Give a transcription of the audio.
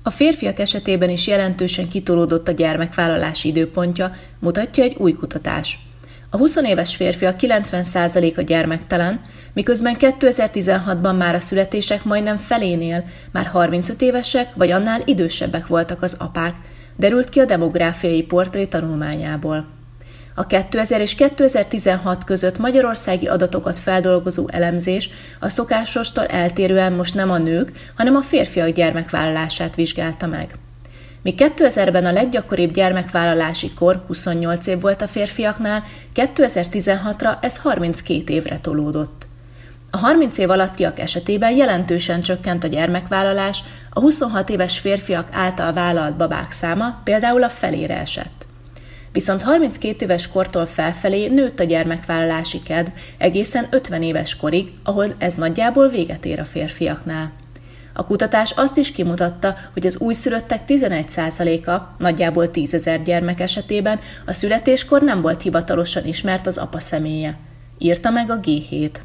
A férfiak esetében is jelentősen kitolódott a gyermekvállalási időpontja, mutatja egy új kutatás. A 20 éves férfiak 90%-a gyermektelen, miközben 2016-ban már a születések majdnem felénél már 35 évesek vagy annál idősebbek voltak az apák, derült ki a demográfiai portré tanulmányából. A 2000 és 2016 között magyarországi adatokat feldolgozó elemzés a szokásostól eltérően most nem a nők, hanem a férfiak gyermekvállalását vizsgálta meg. Míg 2000-ben a leggyakoribb gyermekvállalási kor 28 év volt a férfiaknál, 2016-ra ez 32 évre tolódott. A 30 év alattiak esetében jelentősen csökkent a gyermekvállalás, a 26 éves férfiak által vállalt babák száma például a felére esett. Viszont 32 éves kortól felfelé nőtt a gyermekvállalási kedv egészen 50 éves korig, ahol ez nagyjából véget ér a férfiaknál. A kutatás azt is kimutatta, hogy az újszülöttek 11%-a, nagyjából 10 000 gyermek esetében a születéskor nem volt hivatalosan ismert az apa személye. Írta meg a G7.